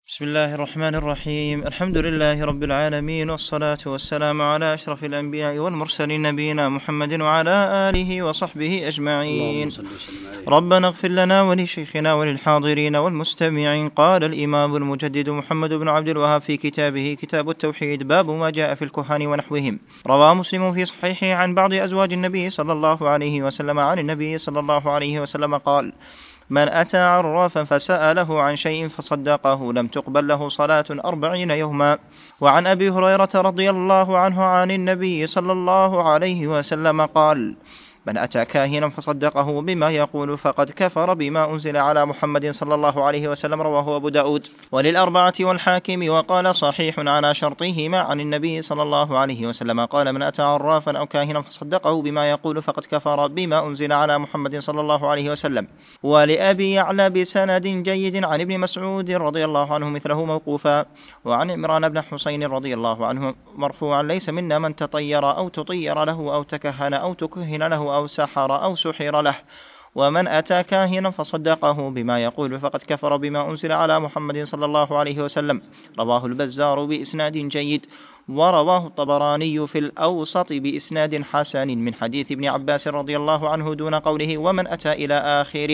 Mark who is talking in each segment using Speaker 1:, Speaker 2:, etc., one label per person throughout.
Speaker 1: بسم الله الرحمن الرحيم. الحمد لله رب العالمين، والصلاة والسلام على أشرف الأنبياء والمرسلين نبينا محمد وعلى آله وصحبه أجمعين. ربنا اغفر لنا ولشيخنا وللحاضرين والمستمعين. قال الإمام المجدد محمد بن عبد الوهاب في كتابه كتاب التوحيد: باب ما جاء في الكهان ونحوهم. روى مسلم في صحيحه عن بعض أزواج النبي صلى الله عليه وسلم عن النبي صلى الله عليه وسلم قال: من أتى عرافا فسأله عن شيء فصدقه لم تقبل له صلاة 40 يوما. وعن أبي هريرة رضي الله عنه عن النبي صلى الله عليه وسلم قال: من أتى كاهنا فصدقه بما يقول فقد كفر بما أنزل على محمد صلى الله عليه وسلم. رواه أبو داود وللأربعة والحاكم، وقال صحيح على شرطهما عن النبي صلى الله عليه وسلم قال: من أتى عرافا أو كاهنا فصدقه بما يقول فقد كفر بما أنزل على محمد صلى الله عليه وسلم. ولأبي يعلى بسند جيد عن ابن مسعود رضي الله عنه مثله موقوفا. وعن عمران بن حسين رضي الله عنه مرفوعا: ليس منا من تطير أو تطير له أو تكهن أو تكهن له أو سحر أو سحر له. ومن أتى كاهنا فصدقه بما يقول فقد كفر بما أنزل على محمد صلى الله عليه وسلم. رواه البزار بإسناد جيد، ورواه الطبراني في الأوسط بإسناد حسن من حديث ابن عباس رضي الله عنه دون قوله: ومن أتى إلى آخره.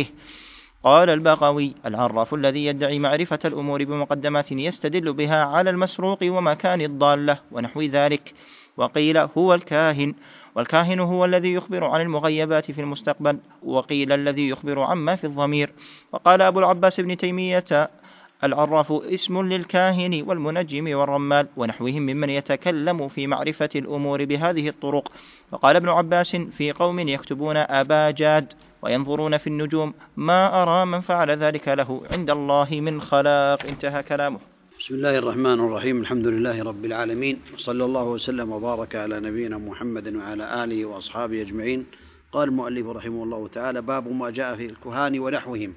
Speaker 1: قال البغوي: العراف الذي يدعي معرفة الأمور بمقدمات يستدل بها على المسروق ومكان الضالة ونحو ذلك. وقيل هو الكاهن، والكاهن هو الذي يخبر عن المغيبات في المستقبل، وقيل الذي يخبر عما في الضمير. وقال أبو العباس بن تيمية: العراف اسم للكاهن والمنجم والرمال ونحوهم ممن يتكلم في معرفة الأمور بهذه الطرق. وقال ابن عباس في قوم يكتبون أباجاد وينظرون في النجوم: ما أرى من فعل ذلك له عند الله من خلاق. انتهى كلامه.
Speaker 2: بسم الله الرحمن الرحيم. الحمد لله رب العالمين، وصلى الله وسلم وبارك على نبينا محمد وعلى آله وأصحابه أجمعين. قال المؤلف رحمه الله تعالى: باب ما جاء في الكهان ونحوهم.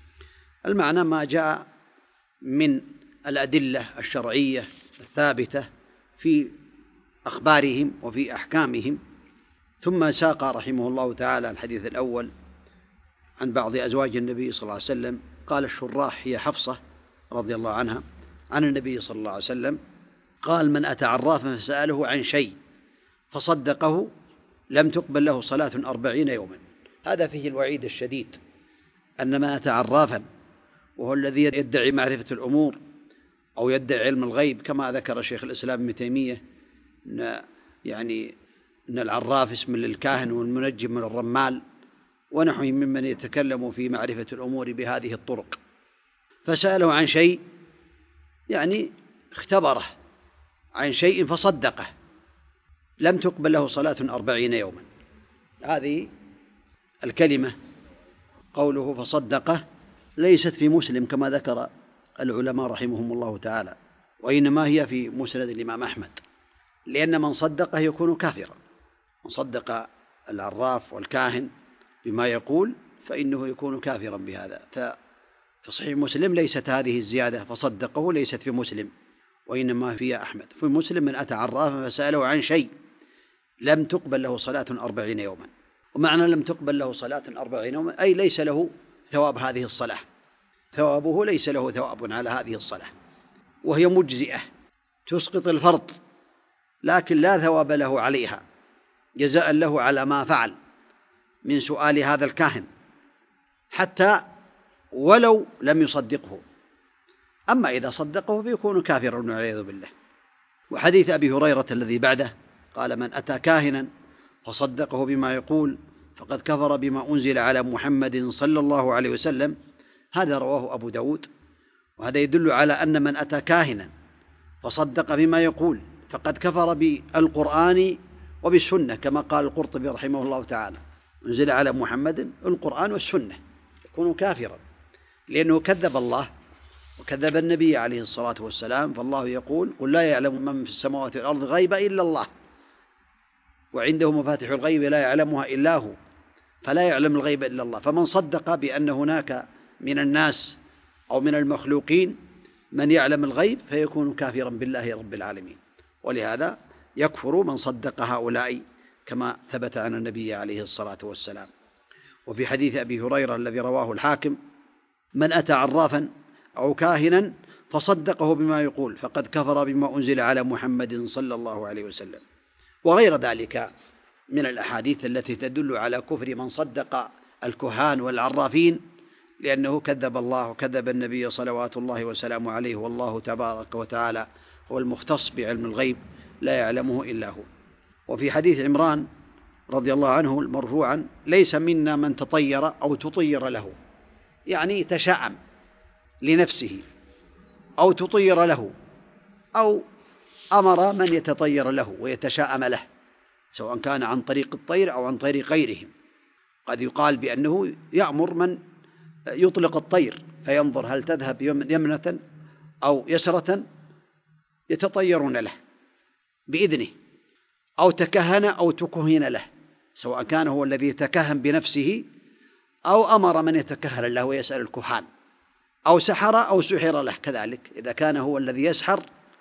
Speaker 2: المعنى ما جاء من الأدلة الشرعية الثابتة في أخبارهم وفي أحكامهم. ثم ساق رحمه الله تعالى الحديث الأول عن بعض أزواج النبي صلى الله عليه وسلم. قال الشراح: هي حفصة رضي الله عنها عن النبي صلى الله عليه وسلم قال: من أتى عرافا فسأله عن شيء فصدقه لم تقبل له صلاة 40 يوما. هذا فيه الوعيد الشديد، أن من أتى عرافا وهو الذي يدعي معرفة الأمور أو يدعي علم الغيب، كما ذكر شيخ الإسلام ابن تيمية أن العراف اسم للكاهن والمنجم من الرمال ونحوه ممن يتكلم في معرفة الأمور بهذه الطرق. فسأله عن شيء يعني اختبره عن شيء فصدقه لم تقبل له صلاة 40 يوما. هذه الكلمة قوله فصدقه ليست في مسلم كما ذكر العلماء رحمهم الله تعالى، وإنما هي في مسند الإمام أحمد، لأن من صدقه يكون كافرا. من صدق العراف والكاهن بما يقول فإنه يكون كافرا بهذا. في صحيح مسلم ليست هذه الزيادة فصدقه، ليست في مسلم، وإنما في أحمد. في مسلم: من أتى عرافا فسأله عن شيء لم تقبل له صلاة 40 يوما. ومعنى لم تقبل له صلاة 40 يوما أي ليس له ثواب هذه الصلاة، ثوابه ليس له ثواب على هذه الصلاة، وهي مجزئة تسقط الفرض، لكن لا ثواب له عليها جزاء له على ما فعل من سؤال هذا الكاهن، حتى ولو لم يصدقه. أما إذا صدقه فيكون كافرا والعياذ بالله. وحديث أبي هريرة الذي بعده قال: من أتى كاهنا فصدقه بما يقول فقد كفر بما أنزل على محمد صلى الله عليه وسلم. هذا رواه أبو داود. وهذا يدل على أن من أتى كاهنا فصدق بما يقول فقد كفر بالقرآن وبالسنة، كما قال القرطبي رحمه الله تعالى: أنزل على محمد القرآن والسنة، يكون كافرا، لأنه كذب الله وكذب النبي عليه الصلاة والسلام. فالله يقول: قل لا يعلم من في السماوات والأرض غيب إلا الله وعنده مفاتح الغيب لا يعلمها إلا هو، فلا يعلم الغيب إلا الله. فمن صدق بأن هناك من الناس أو من المخلوقين من يعلم الغيب فيكون كافرا بالله رب العالمين. ولهذا يكفر من صدق هؤلاء كما ثبت عن النبي عليه الصلاة والسلام. وفي حديث أبي هريرة الذي رواه الحاكم: من أتى عرافا أو كاهنا فصدقه بما يقول فقد كفر بما أنزل على محمد صلى الله عليه وسلم، وغير ذلك من الأحاديث التي تدل على كفر من صدق الكهان والعرافين، لأنه كذب الله وكذب النبي صلوات الله وسلامه عليه، والله تبارك وتعالى هو المختص بعلم الغيب لا يعلمه إلا هو. وفي حديث عمران رضي الله عنه مرفوعا: ليس منا من تطير أو تطير له، يعني تشاءم لنفسه أو تطير له أو أمر من يتطير له ويتشاءم له، سواء كان عن طريق الطير أو عن طريق غيرهم. قد يقال بأنه يأمر من يطلق الطير فينظر هل تذهب يمنة أو يسرة، يتطيرون له بإذنه، أو تكهن أو تكهن له، سواء كان هو الذي يتكهن بنفسه أو أمر من يتكهن له ويسأل الكهان، أو سحر أو سحر له كذلك، إذا كان هو الذي يسحر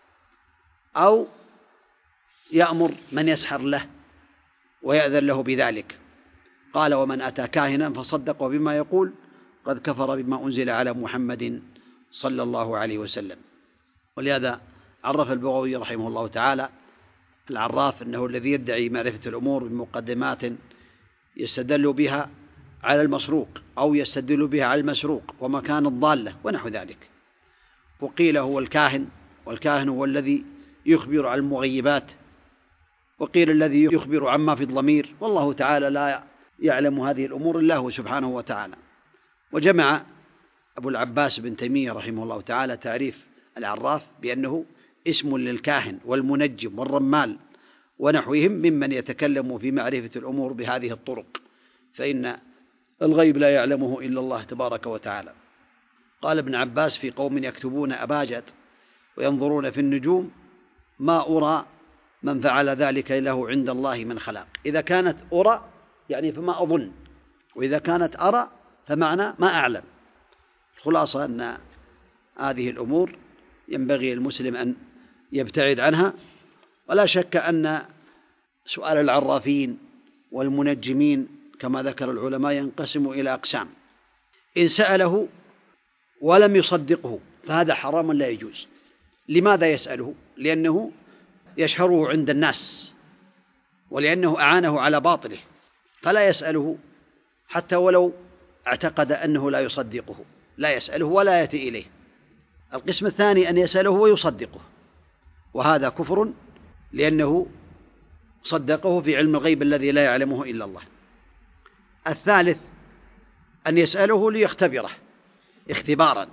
Speaker 2: أو يأمر من يسحر له ويأذن له بذلك. قال: ومن أتى كاهنا فصدق بما يقول قد كفر بما أنزل على محمد صلى الله عليه وسلم. ولهذا عرف البغوي رحمه الله تعالى العراف أنه الذي يدعي معرفة الأمور بمقدمات يستدل بها على المسروق أو يستدل بها على المسروق ومكان الضالة ونحو ذلك. وقيل هو الكاهن، والكاهن هو الذي يخبر عن المغيبات، وقيل الذي يخبر عما في الضمير، والله تعالى لا يعلم هذه الأمور إلا هو سبحانه وتعالى. وجمع أبو العباس بن تيمية رحمه الله تعالى تعريف العراف بأنه اسم للكاهن والمنجم والرمال ونحوهم ممن يتكلم في معرفة الأمور بهذه الطرق، فإن الغيب لا يعلمه إلا الله تبارك وتعالى. قال ابن عباس: في قوم يكتبون أباجد وينظرون في النجوم ما أرى من فعل ذلك له عند الله من خلاق. إذا كانت أرى يعني فما أظن، وإذا كانت أرى فمعنى ما أعلم. الخلاصة أن هذه الأمور ينبغي المسلم أن يبتعد عنها. ولا شك أن سؤال العرافين والمنجمين كما ذكر العلماء ينقسم إلى أقسام: إن سأله ولم يصدقه فهذا حرام لا يجوز. لماذا يسأله؟ لأنه يشهره عند الناس، ولأنه أعانه على باطله، فلا يسأله حتى ولو اعتقد أنه لا يصدقه، لا يسأله ولا يأتي إليه. القسم الثاني أن يسأله ويصدقه، وهذا كفر لأنه صدقه في علم الغيب الذي لا يعلمه إلا الله. الثالث أن يسأله ليختبره اختبارا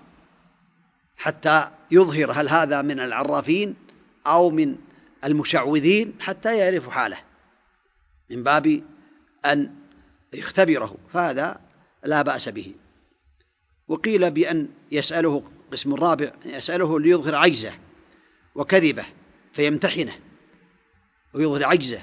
Speaker 2: حتى يظهر هل هذا من العرافين أو من المشعوذين، حتى يعرف حاله من باب أن يختبره، فهذا لا بأس به. وقيل بأن يسأله قسم الرابع يسأله ليظهر عجزه وكذبه فيمتحنه ويظهر عجزه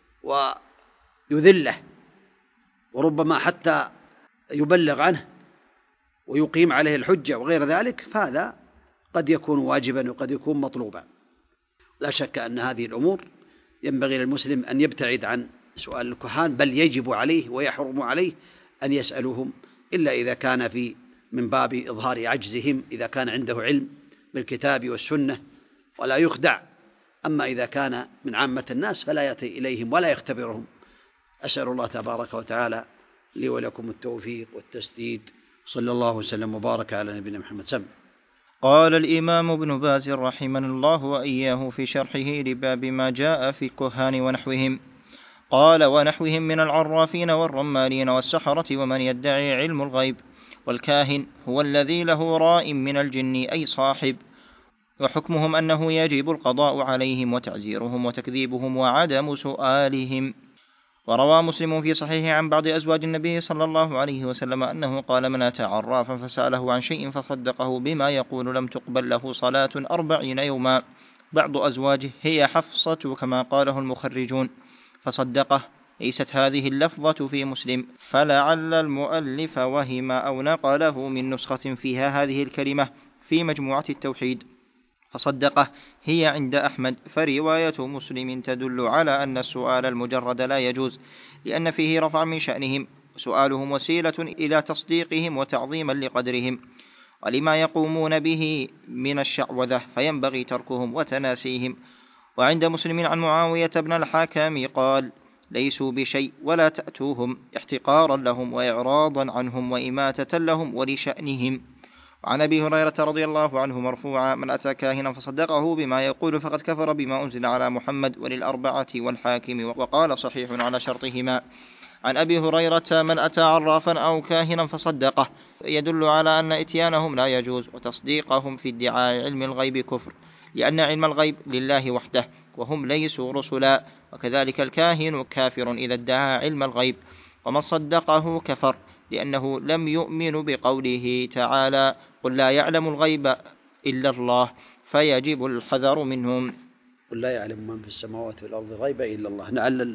Speaker 2: ويذله، وربما حتى يبلغ عنه ويقيم عليه الحجة وغير ذلك، فهذا قد يكون واجبا وقد يكون مطلوبا. لا شك أن هذه الأمور ينبغي للمسلم أن يبتعد عن سؤال الكهان، بل يجب عليه ويحرم عليه أن يسألهم إلا إذا كان في من باب إظهار عجزهم، إذا كان عنده علم بالكتاب والسنة ولا يخدع. أما إذا كان من عامة الناس فلا يأتي إليهم ولا يختبرهم. أسأل الله تبارك وتعالى لي ولكم التوفيق والتسديد. صلى الله وسلم وبارك على نبينا محمد. سم.
Speaker 1: قال الإمام ابن باز رحمه الله وإياه في شرحه لباب ما جاء في الكهان ونحوهم، قال: ونحوهم من العرافين والرمالين والسحرة ومن يدعي علم الغيب. والكاهن هو الذي له راء من الجن أي صاحب، وحكمهم أنه يجب القضاء عليهم وتعزيرهم وتكذيبهم وعدم سؤالهم. وروى مسلم في صحيحه عن بعض أزواج النبي صلى الله عليه وسلم أنه قال: من أتى عرافا فسأله عن شيء فصدقه بما يقول لم تقبل له صلاة 40 يوما. بعض أزواجه هي حفصة كما قاله المخرجون، فصدقه. ليست هذه اللفظة في مسلم، فلعل المؤلف وهم أو نقله من نسخة فيها هذه الكلمة في مجموعة التوحيد. فصدقه هي عند أحمد، فرواية مسلم تدل على أن السؤال المجرد لا يجوز، لأن فيه رفع من شأنهم، وسؤالهم وسيلة إلى تصديقهم وتعظيما لقدرهم. ولما يقومون به من الشعوذة، فينبغي تركهم وتناسيهم. وعند مسلم عن معاوية بن الحكم قال: ليسوا بشيء ولا تأتوهم، احتقارا لهم وإعراضا عنهم وإماتة لهم ولشأنهم. وعن أبي هريرة رضي الله عنه مرفوعا: من أتى كاهنا فصدقه بما يقول فقد كفر بما أنزل على محمد وللأربعة والحاكم. وقال صحيح على شرطهما. عن أبي هريرة: من أتى عرافا أو كاهنا فصدقه، يدل على أن إتيانهم لا يجوز، وتصديقهم في ادعاء علم الغيب كفر، لأن علم الغيب لله وحده وهم ليسوا رسلا، وكذلك الكاهن كافر إذا ادعى علم الغيب، ومن صدقه كفر، لأنه لم يؤمن بقوله تعالى: قل لا يعلم الغيب إلا الله، فيجب الحذر منهم.
Speaker 2: قل لا يعلم من في السماوات والأرض الغيب إلا الله. نعلل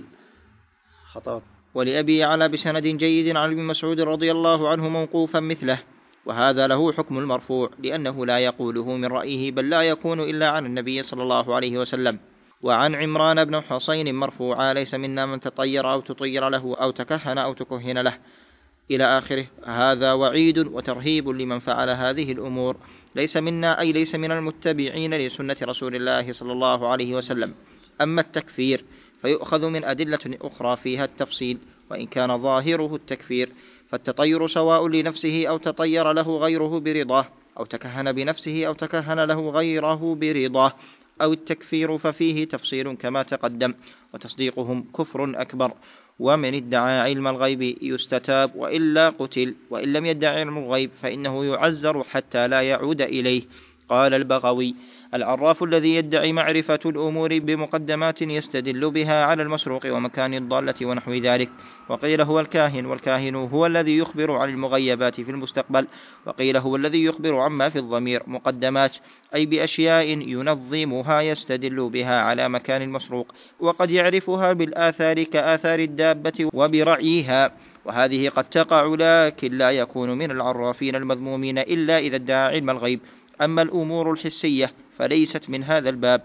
Speaker 2: خطأ.
Speaker 1: ولأبي يعلى بسند جيد عن ابن مسعود رضي الله عنه موقوفا مثله، وهذا له حكم المرفوع، لأنه لا يقوله من رأيه، بل لا يكون إلا عن النبي صلى الله عليه وسلم. وعن عمران بن حسين مرفوعا: ليس منا من تطير أو تطير له أو تكهن أو تكهن له، إلى آخره. هذا وعيد وترهيب لمن فعل هذه الأمور. ليس منا أي ليس من المتبعين لسنة رسول الله صلى الله عليه وسلم. أما التكفير فيؤخذ من أدلة أخرى فيها التفصيل، وإن كان ظاهره التكفير، فالتطير سواء لنفسه أو تطير له غيره برضاه، أو تكهن بنفسه أو تكهن له غيره برضاه، أو التكفير ففيه تفصيل كما تقدم، وتصديقهم كفر أكبر. ومن ادعى علم الغيب يستتاب وإلا قتل، وإن لم يدعي علم الغيب فإنه يعزر حتى لا يعود إليه. قال البغوي: العراف الذي يدعي معرفة الأمور بمقدمات يستدل بها على المسروق ومكان الضالة ونحو ذلك. وقيل هو الكاهن، والكاهن هو الذي يخبر عن المغيبات في المستقبل. وقيل هو الذي يخبر عما في الضمير مقدمات، أي بأشياء ينظمها يستدل بها على مكان المسروق، وقد يعرفها بالآثار كآثار الدابة وبرعيها، وهذه قد تقع، لكن لا يكون من العرافين المذمومين إلا إذا ادعى علم الغيب. أما الأمور الحسية فليست من هذا الباب.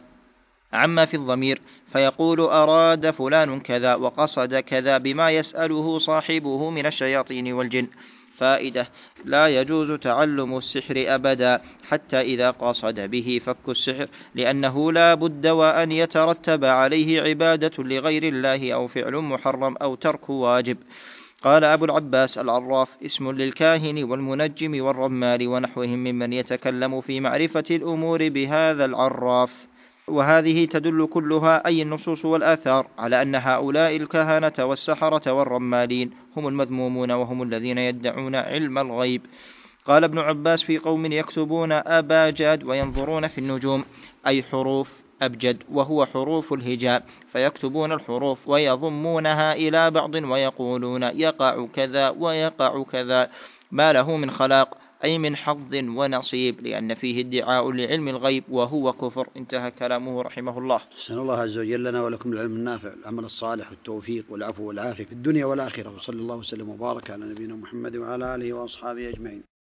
Speaker 1: عما في الضمير فيقول: أراد فلان كذا وقصد كذا، بما يسأله صاحبه من الشياطين والجن. فائدة: لا يجوز تعلم السحر أبدا حتى إذا قصد به فك السحر، لأنه لا بد وأن يترتب عليه عبادة لغير الله أو فعل محرم أو ترك واجب. قال أبو العباس: العراف اسم للكاهن والمنجم والرمال ونحوهم ممن يتكلم في معرفة الأمور بهذا العراف. وهذه تدل كلها، أي النصوص والآثار، على أن هؤلاء الكهنة والسحرة والرمالين هم المذمومون، وهم الذين يدعون علم الغيب. قال ابن عباس: في قوم يكتبون أباجد وينظرون في النجوم، أي حروف أبجد، وهو حروف الهجاء، فيكتبون الحروف ويضمونها إلى بعض ويقولون: يقع كذا ويقع كذا، ما له من خلاق، أي من حظ ونصيب، لأن فيه ادعاء لعلم الغيب وهو كفر. انتهى كلامه رحمه الله.
Speaker 2: أسأل الله عز وجل لنا ولكم العلم النافع، العمل الصالح، والتوفيق والعفو والعافية في الدنيا والآخرة، وصلى الله وسلم وبارك على نبينا محمد وعلى آله وأصحابه أجمعين.